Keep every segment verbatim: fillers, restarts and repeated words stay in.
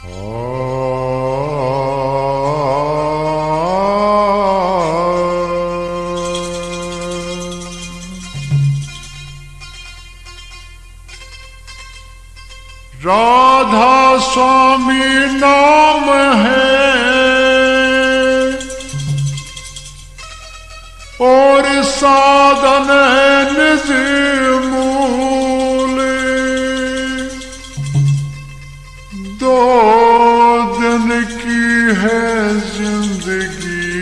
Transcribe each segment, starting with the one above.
राधा स्वामी नाम है और साधन है निज मूल। दो दिन की है जिंदगी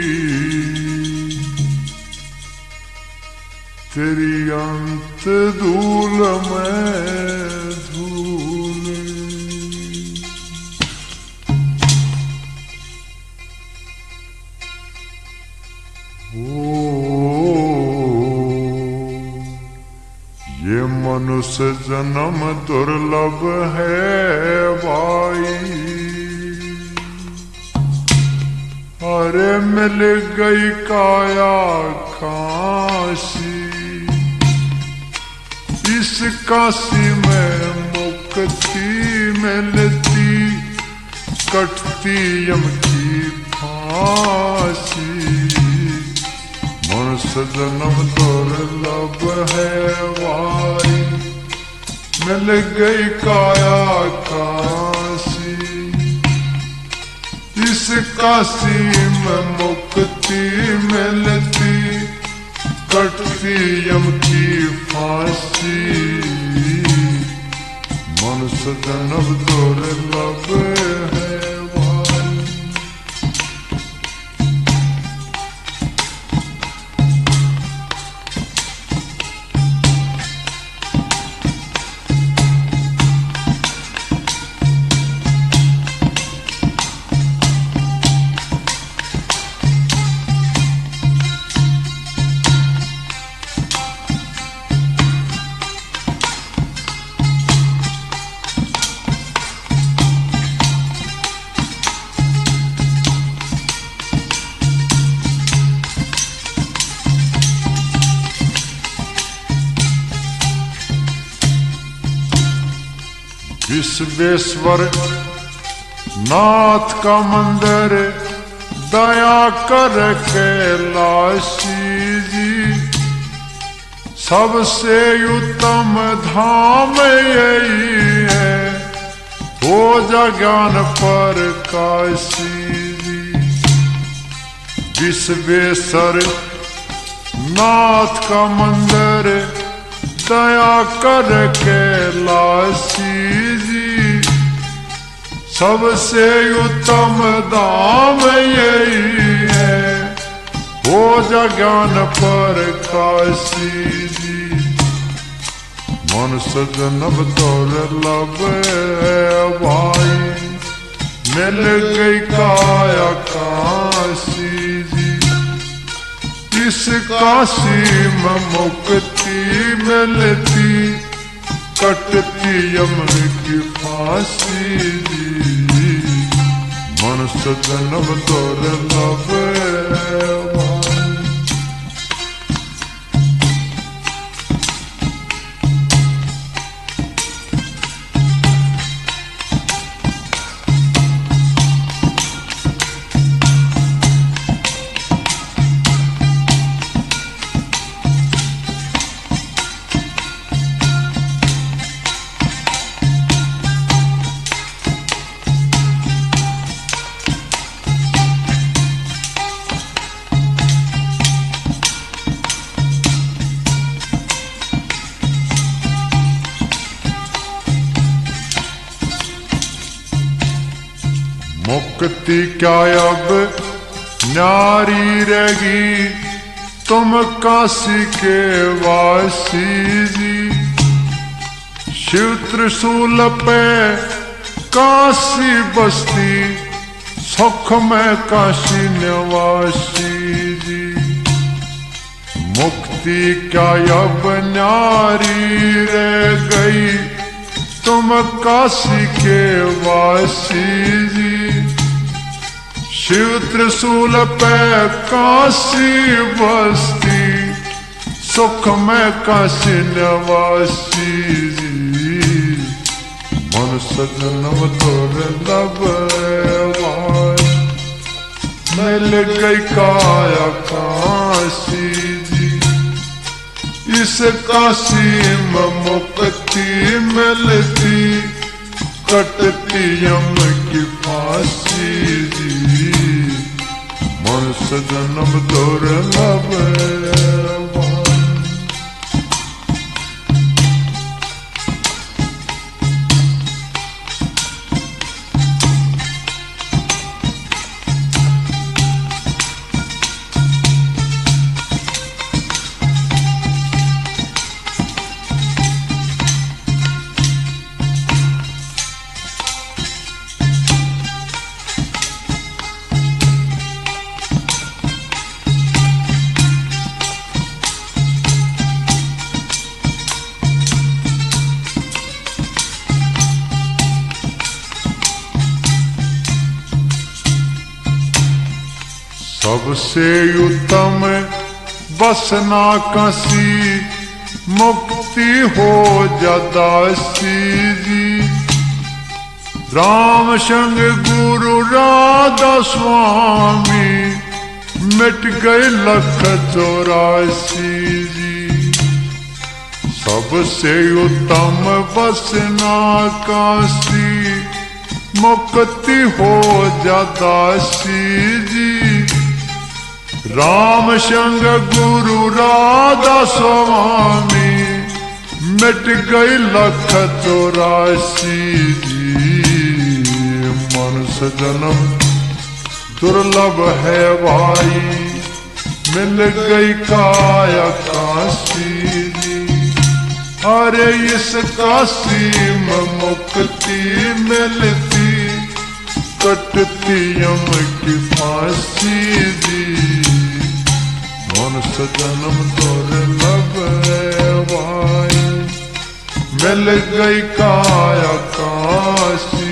तेरी अंत धूल में ये मनुष्य जन्म दुर्लभ है भाई। अरे मिल गई काया काशी, इस काशी में मुक्ति मिलती कटती यम की फांसी। मनुष्य जन्म दुर्लभ है भाई, मिल गई काया काशी, इस काशी में मुक्ति मिलती कटती यम की फांसी। मनुष्य जन्म दुर्लभ है। विश्वेश्वर नाथ का मंदिर दया कर कैलाशी जी, सबसे उत्तम धाम यही है, हो जा ज्ञान पर काशी जी। विश्वेश्वर नाथ का मंदिर दया कर कैलाशी जी, सबसे उत्तम धाम यही है, हो जा ज्ञान पर काशी जी। मनुष्य जन्म दुर्लभ है भाई, मिल गई काया काशी जी, इस काशी में मुक्ति मिलती कटती यम की फांसी जी। मनुष्य जन्म दुर्लभ है। मुक्ति क्या अब न्यारी रहेगी, तुम काशी के वासी जी। शिव त्रिशूल पे काशी बस्ती, सुख में काशी निवासी जी। मुक्ति क्या अब न्यारी रह गई, तुम काशी के वासी जी। शिव त्रिशूल पे काशी बस्ती, सुख में काशी निवासी जी। मन मन सजनम तोर लब भाई। मिल गई काया काशी जी, इस काशी में मुक्ति मिलती, कटती यम की फांसी जी। मन सजनम तोर लब भाई। सबसे उत्तम बसना कसी, मुक्ति हो जदासी जी। राम संग गुरु राधा स्वामी, मिट गए लख चौरासी जी। सबसे उत्तम बसना काशी, मुक्ति हो जदासी जी। राम संग गुरु राधा स्वामी, मिट गई लख चौरासी जी। मनुष्य जन्म दुर्लभ है भाई, मिल गई काया काशी जी। अरे इस काशी में मुक्ति मिलती, कटती यम की फांसी जी। मनुष्य जन्म तोर लब भाई, मिल गई काया काशी।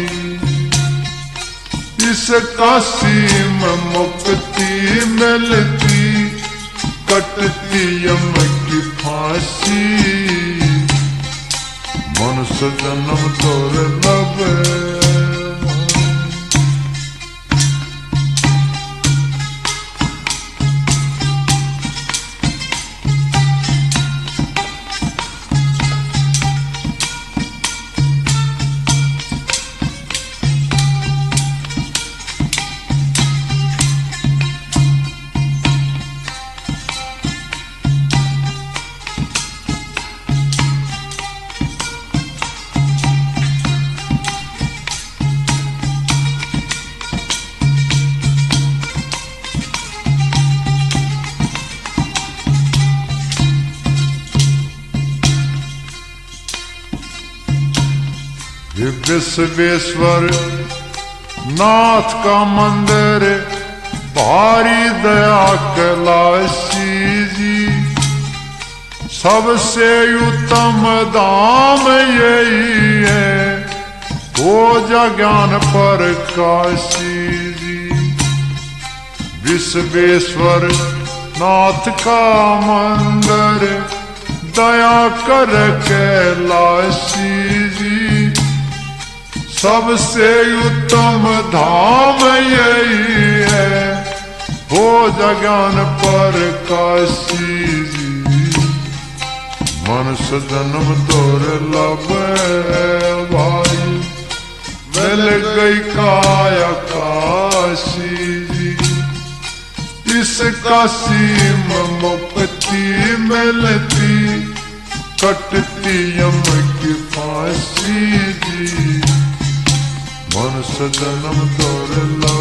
इस काशी में मुक्ति मिलती, कटती यम की फांसी। मनुष्य जन्म तोर लब। विश्वेश्वर नाथ का मंदिर, भारी दया कैलाशी जी। सबसे उत्तम धाम यही है, हो जा ज्ञान पर काशी जी। विश्वेश्वर नाथ का मंदिर, दया कर कैलाशी जी। सबसे उत्तम धाम यही है, हो जगन पर काशी जी। मनुष्य जन्म तोर लब भाई, मिल गई काया काशी जी। इस काशी में मुक्ति मिलती, कटती यम की फांसी जी। मनुष्य जन्म तोर लब